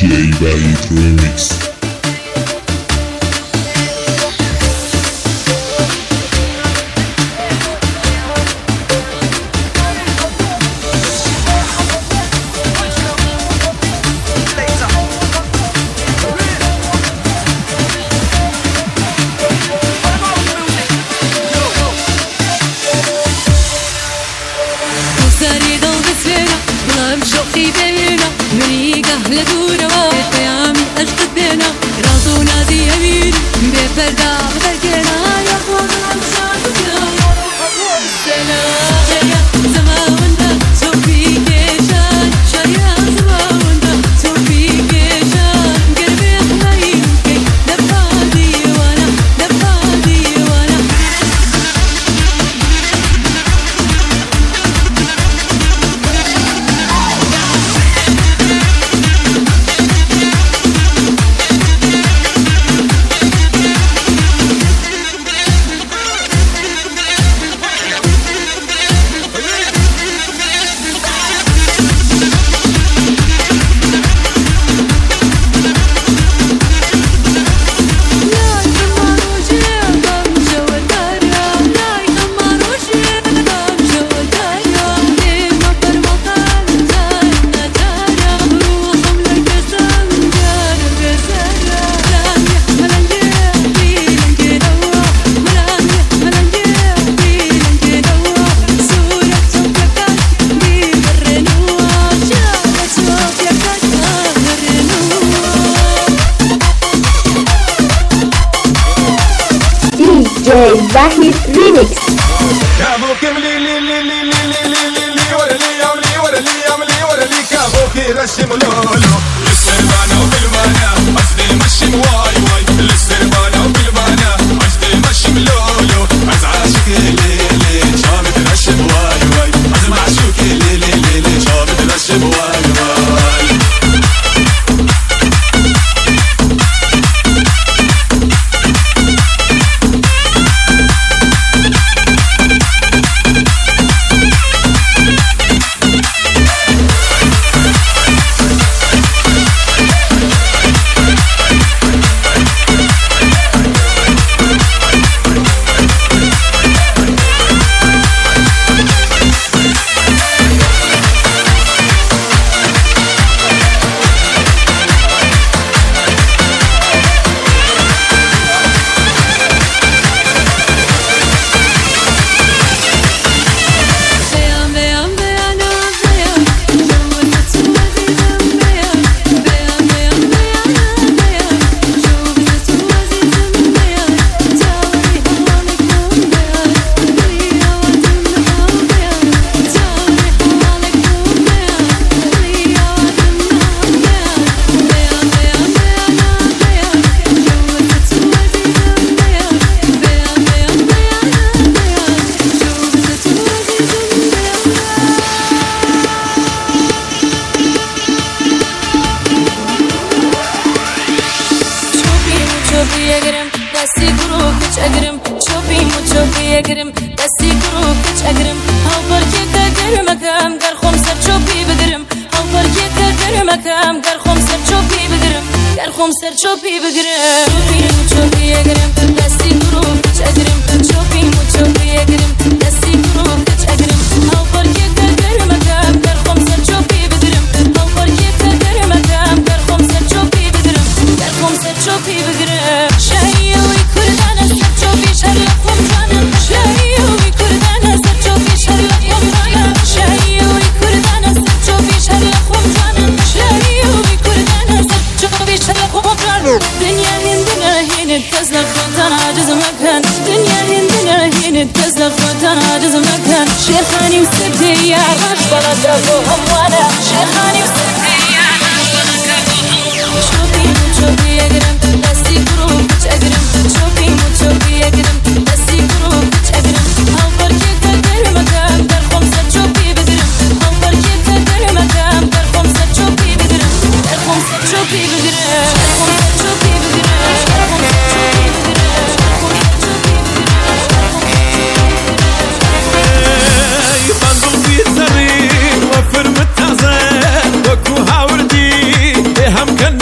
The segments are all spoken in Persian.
DJ Vahid Remix. لدورة قيامي أشقد بينا راسو نادي يمين بفردا بفرقنا يا أخوان شايا زماوندا شوفي كيشان شايا زماوندا شوفي كيشان قلبي حنين كي دفادي وانا دفادي وانا DJ Vahid Remix. رسم لولو للسربانة وبالبانا قصدي مشي واي واي للسربانة وبالبانا قصدي مشي لولو عز عاشق ليلي شامت رسم واي واي عز معشوق ليلي شامت رسم واي واي دستی گروه کچ اگرم هاو پرکی کدر مکم گر خم سر چوبی بگرم هاو پرکی کدر مکم گر خم سر چوبی بگرم گر خم سر چوبی بگرم چوبی اگرم دستی گروه کچ اگرم چوبی اگرم دستی گروه کچ اگرم هاو پرکی کدر مکم گر خم سر چوبی بگرم هاو پرکی کدر مکم گر خم سر چوبی بگرم گر خم سر چوبی بگرم شهیه وی کردن سر چوبی شهر خم جانم شهیه وی کردن سر چوبی شهر خم جانم شهیه وی کردن سر چوبی شهر خم جانم شهیه وی کردن سر چوبی شهر خم جانم دنیا هندنا هینت تزلق خودان عاجز مکن دنیا هندنا هینت تزلق خودان عاجز مکن شیخانی و سبتی یا راش بلا دابو هموانا شیخانی و سبتی یا راش بلا دابو هموانا چوبی اگرم دستی گروه کچ اگرم چوبی اگرم دستی گروه کچ اگرم هاو پرکی کدر مکم در خم سر چوبی بگرم هاو پرکی کدر مکم در خم سر چوبی بگرم در خم سر چوبی بگرم در خم سر چوبی بگرم در خم سر چوبی بگرم بندل في السرير وفر متعزة وكو هاوردي هم كان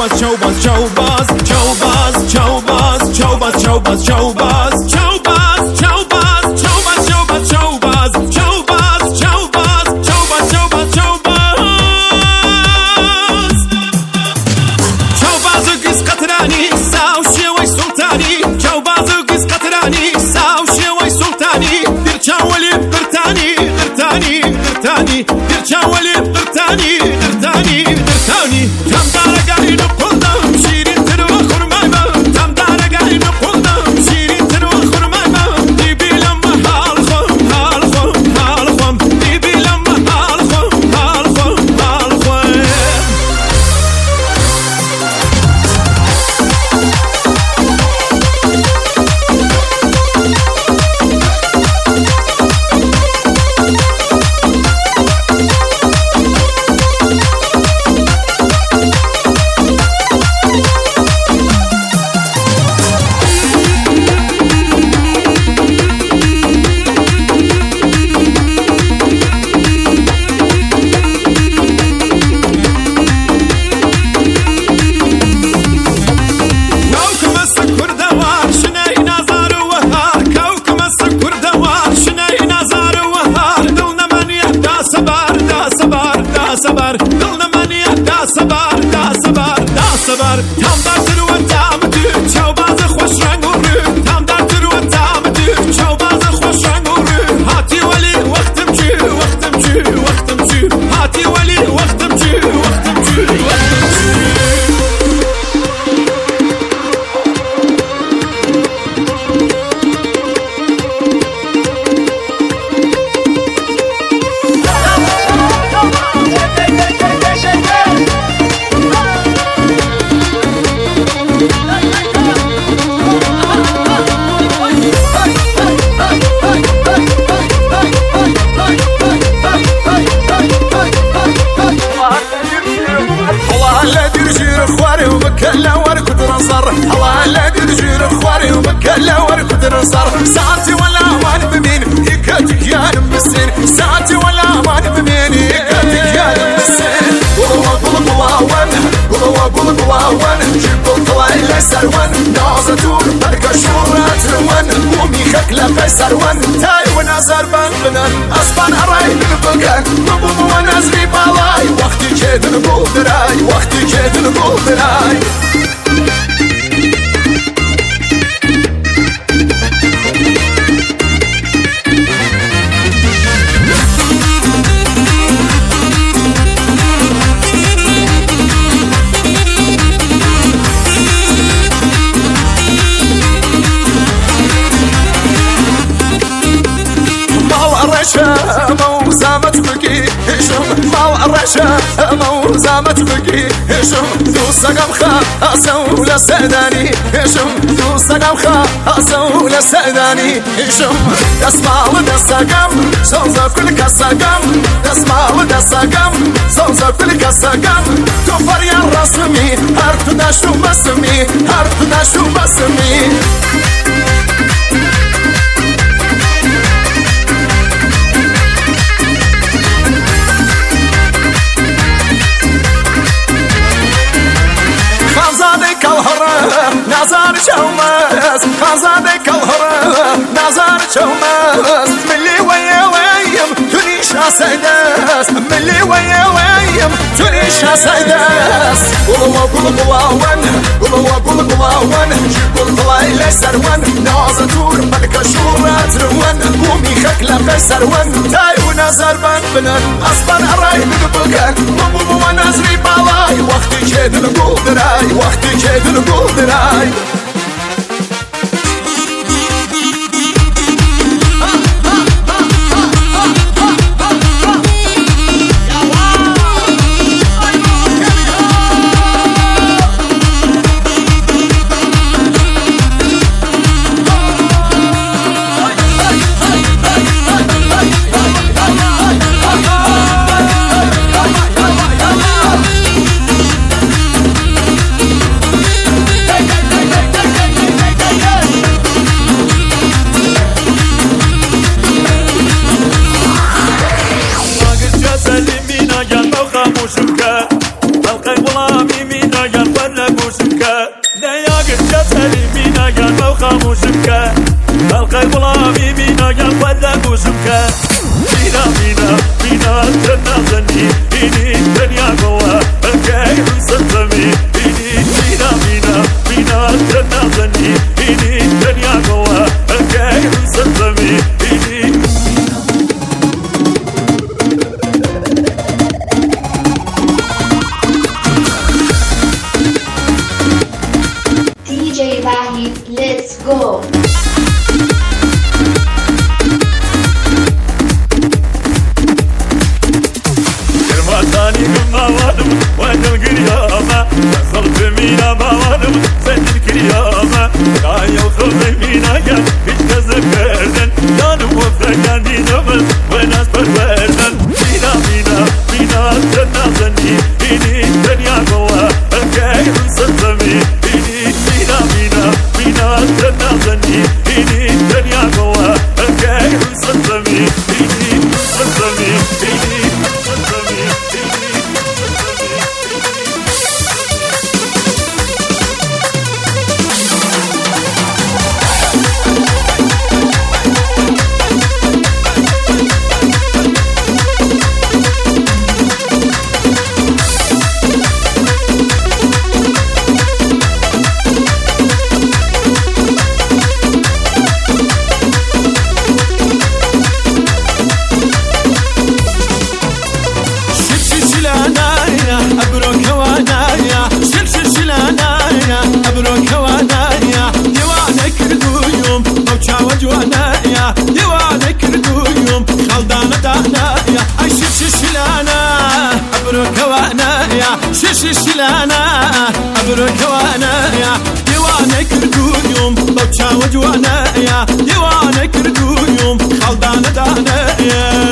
ساعتي ولا وان بمين يكاتك يا نمسين ساعتي ولا وان بمين يكاتك يا نمسين قلوا جيبوا طلعي لي سروان نازتور بركة شورات روان قومي خكلة في سروان تاي ونازر بنبنان أصبان أراي بنبقان نبوم ونازري بالاي وقتي جيد نقول دراي وقتي جيد نقول دراي موزامت بقي هشم مال الرشا موزامت بقي هشم دوسقم خاصو لسداني هشم دوسقم خاصو لسداني هشم دسمال دسقم صوزا كل كسقم دسمال دسقم صوزا كل كسقم كفر يا رسمي هرت دشو بسمي هرت دشو بسمي نظر شومس خزانك الهرم نظر شومس ملي ويا ويم تريش أسدس ملي ويا ويم تريش أسدس قلوا جيبوا طلعي لي سروان نازتور ملك شورات روان قومي خكلة في سروان تاي ونظر بنبنان أصبان أراي بقبقان نبوم ونازري بالاي وقتي جيد نقول دراي وقتي جيد نقول دراي خاموشم که خلقی غلامی مینا یا زاني ما وادم وانا القيامة خلف مينا ما وادم سد الكريامة رايا وخلف مينا كان يتكذب كردن كان وفقان دي نمل وناس فروردن مينا مينا مينا تنازني إني الدنيا قوة الكاين صدمي إني مينا مينا مينا تنازني إني الدنيا قوة الكاين صدمي إني صدمي إني صدمي إني جوانايا ديوانك ردويوم خلدانة دانايا أي شلانا أبروك وانايا شلانا أبروك وانايا ديوانك ردويوم بوشا وجوانايا ديوانك ردويوم خلدانة دانايا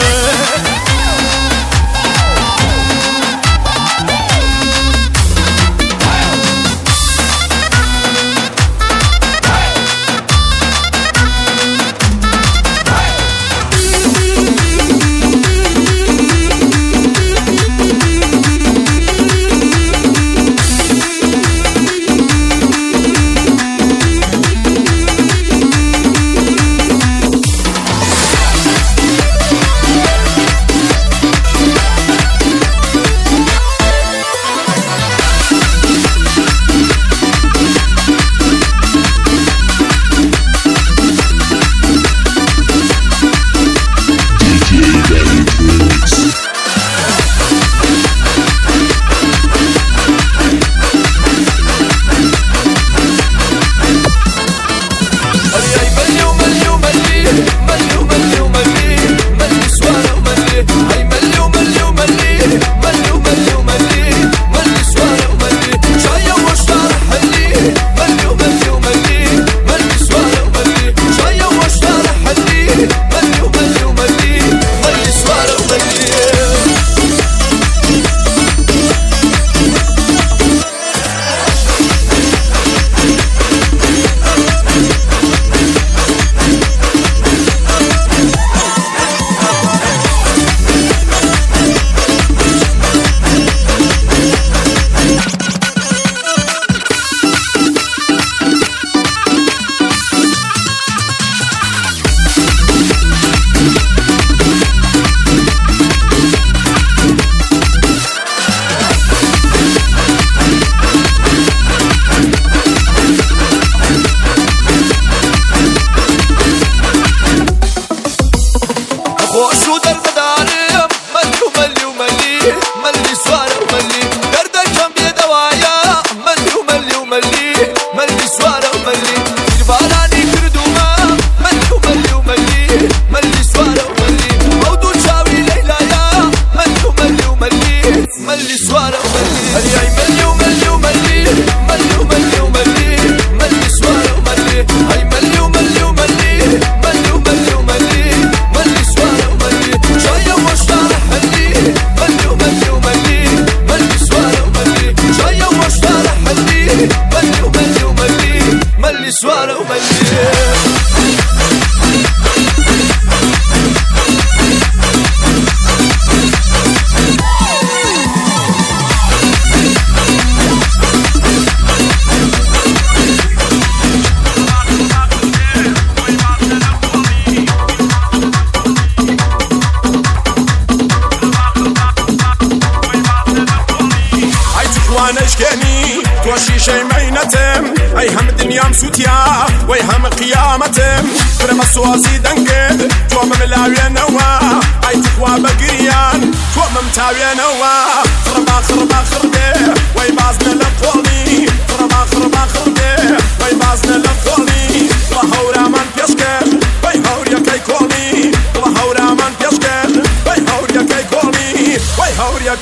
أي هم الدنيا مسوتيا وي هم قيامتم فرما سواسي دنقل توم ملاوية نوا أي تقوى بقريان توم متاوية نوا خربا خربا خربي وي بازنا لقولي خربا خربا خربي وي بازنا لقولي وهورا من بيشكل وي هوريا كي كولي وهورا من بيشكل وي هوريا كي كولي وي هوريا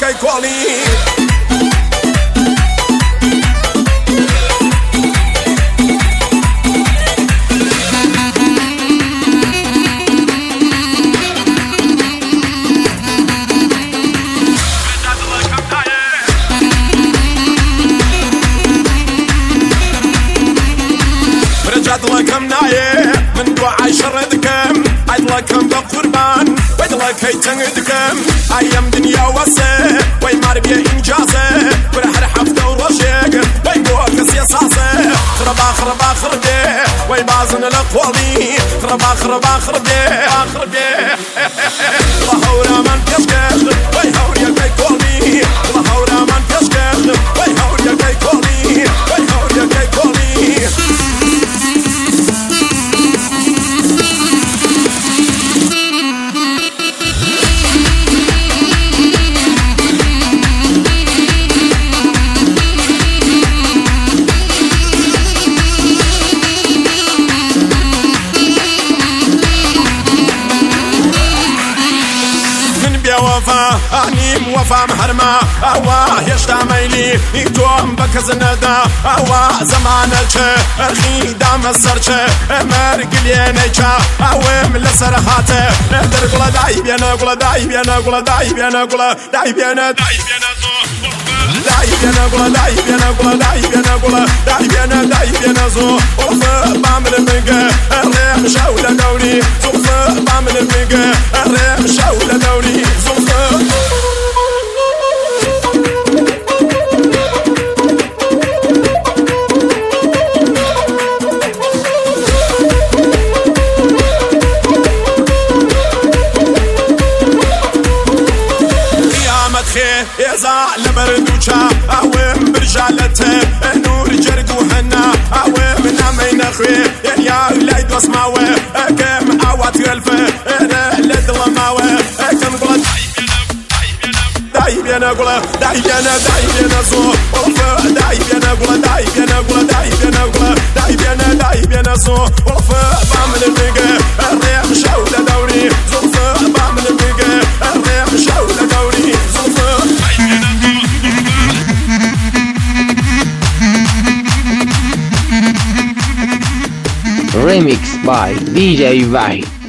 كي كولي لكم نايه من دعاء شردكم عيد لكم بقربان ويد لك هي تنقدكم ايام دنيا وسه وي ماربيا انجازه ورح حفته ورشيق وي بوكس يا صاصه خربا خربي وي بازن الاقوالي خربا خربي الله هورا من بيشكش وي هوريا كي كولي الله هورا من بيشكش وي هوريا كي كولي وي هوريا كي كولي وفا انيم وفا محرمة اوا يشتا ميلي يكتوم بكزندا اوا زمانك اخي دام السرچه مرقلينك او من لسرحاته ندر قلا داي بينا قلا داي بينا قلا داي بينا قلا داي بينا داي بينا زو داي بينا قلا داي بينا قلا داي بينا قلا داي بينا داي بينا زو وفا بعمل منك الريح شاولة دوري زوفا بعمل منك الريح شاولة دوري يزع لبردوشا اوام برجالته نور جرق وحنا اوام نامين اخوي يا ولاد واسمعوا كم اوات يلفه انا لدلماوه كم قلت داي بينا قلا داي بينا زو داي بينا قلا داي بينا قلا داي بينا قلا داي بينا زو بعمل الميجا الريح شاولة دوري زوف بعمل الميجا الريح شاولة دوري زوف Remix by DJ Vahid.